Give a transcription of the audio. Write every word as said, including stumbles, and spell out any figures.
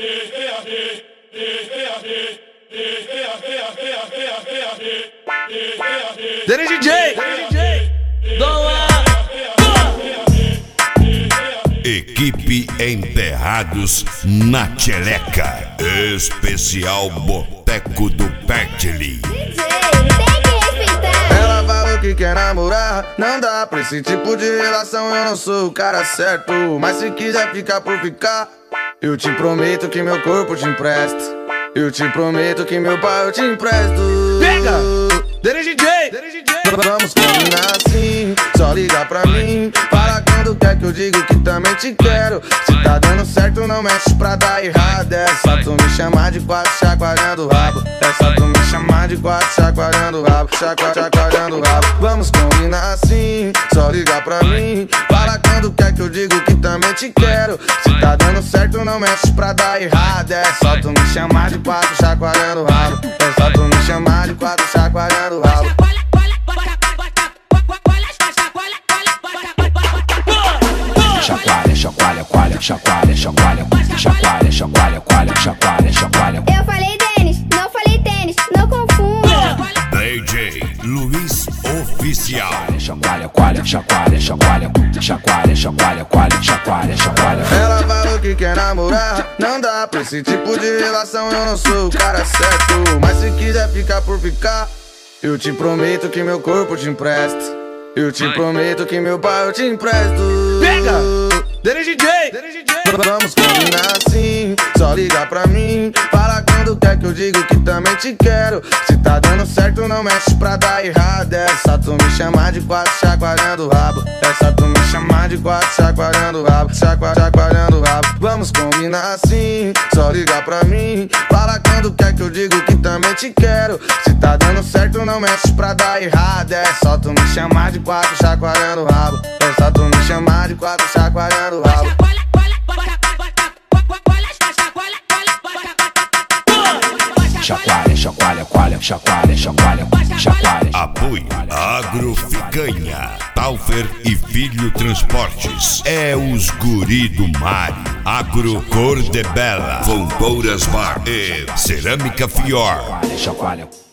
Dele D J, Dom Equipe Enterrados na Tcheleca. Especial Boteco do Berkeley. D J, tem que respeitar. Ela falou que quer namorar, não dá pra esse tipo de relação. Eu não sou o cara certo, mas se quiser ficar por ficar, eu te prometo que meu corpo te empresto. Eu te prometo que meu pai eu te empresto. Pega! Dele D J, Dele D J. Vamos combinar assim, só liga pra mim. Fala quando quer que eu digo que também te quero. Se tá dando certo não mexe pra dar errado. É só tu me chamar de quatro chacoalhando o rabo. É só tu me chamar de quatro chacoalhando o rabo. Chacua, chacoalhando o rabo. Vamos combinar assim, só liga pra mim. Fala quando quer que eu digo que também te quero. Se tá dando certo não mexe pra dar errado. É só tu me chamar de quatro chacoalhando o rabo. É só tu me chamar de quatro chacoalhando o rabo. Chacoalha, chacoalha, coalha, chacoalha, chacoalha, chacoalha, chacoalha, coalha, chacoalha, chacoalha. Eu falei tênis, não falei tênis, não confunda. D J Luiz Oficial. Chacoalha, coalha, chacoalha, chacoalha, chacoalha, chacoalha, coalha, chacoalha, chacoalha. Ela falou que quer namorar, não dá pra esse tipo de relação. Eu não sou o cara certo, mas se quiser ficar por ficar, eu te prometo que meu corpo te empresto. Eu te prometo que meu pai eu te empresto. Pega! Dele D J, Dele D J. Vamos combinar assim, só liga pra mim. Fala quando quer que eu digo que também te quero. Se tá dando certo não mexe pra dar errado. É só tu me chamar de quatro chacoalhando o rabo. É só tu me chamar de quatro chacoalhando o rabo. Chacua, chacoalhando o rabo. Vamos combinar assim, só liga pra mim. Fala quando quer que eu digo que também te quero. Se tá dando certo não mexe pra dar errado. É só tu me chamar de quatro chacoalhando o rabo. É só tu me chamar de quatro chacoalhando o rabo. Chacoalha, chacoalha, coalha, chacoalha, chacoalha, chacoalha. Apoio Agroficanha, Taufer e Filho Transportes. É os guri do mar. Agro Cor de Bela, Vombouras Bar e Cerâmica Fior. Chacoalha, chacoalha.